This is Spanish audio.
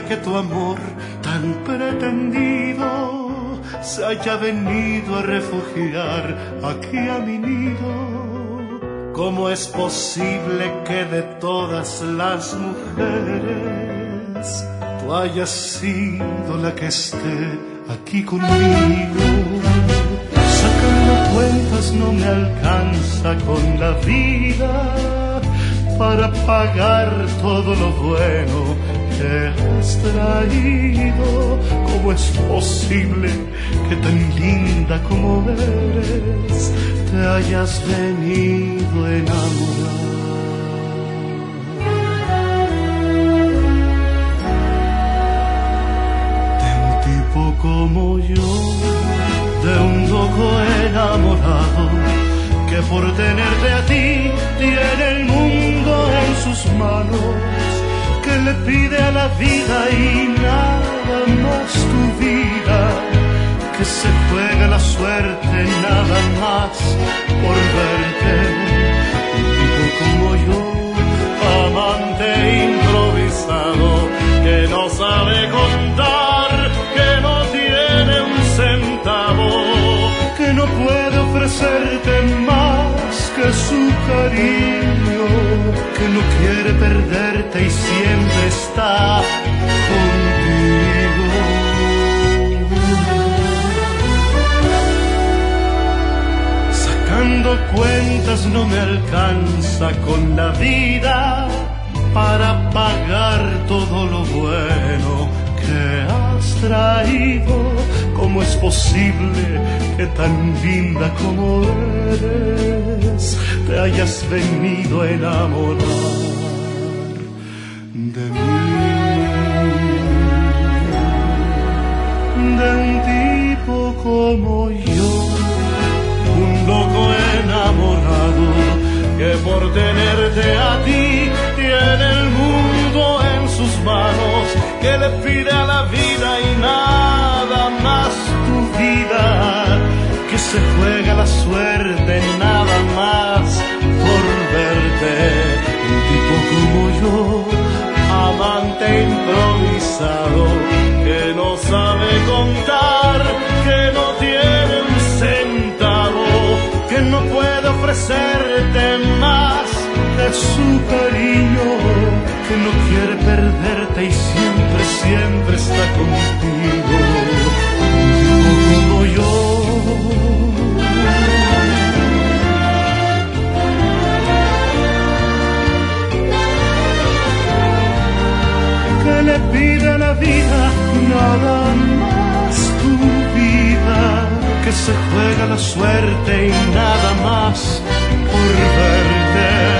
que tu amor tan pretendido se haya venido a refugiar aquí a mi nido. ¿Cómo es posible que de todas las mujeres tú hayas sido la que esté aquí conmigo? Sacando cuentas no me alcanza con la vida para pagar todo lo bueno que has traído. ¿Cómo es posible que tan linda como eres te hayas venido a enamorar de un tipo como yo, de un loco enamorado que por tenerte a ti tiene el mundo en sus manos, que le pide a la vida y nada más tu vida, que se juega la suerte nada más por verte. Un tipo como yo, amante improvisado, que no sabe contar, que no tiene un centavo, que no puede ofrecerte más que su cariño, que no quiere perderte y siempre está contigo. Sacando cuentas no me alcanza con la vida para pagar todo lo bueno que has traído. ¿Cómo es posible que tan linda como eres te hayas venido a enamorar de mí? De un tipo como yo, un loco enamorado que por tenerte a ti tiene el mundo en sus manos, que le pide a la vida y nada más tu vida, que se juega la suerte nada más por verte. Un tipo como yo, amante improvisado, que no sabe contar, que no tiene un centavo, que no puede ofrecerte más de su cariño, que no quiere perderte y siempre, siempre está contigo. Un tipo como yo, que le pide a la vida nada más tu vida, que se juega la suerte y nada más por verte.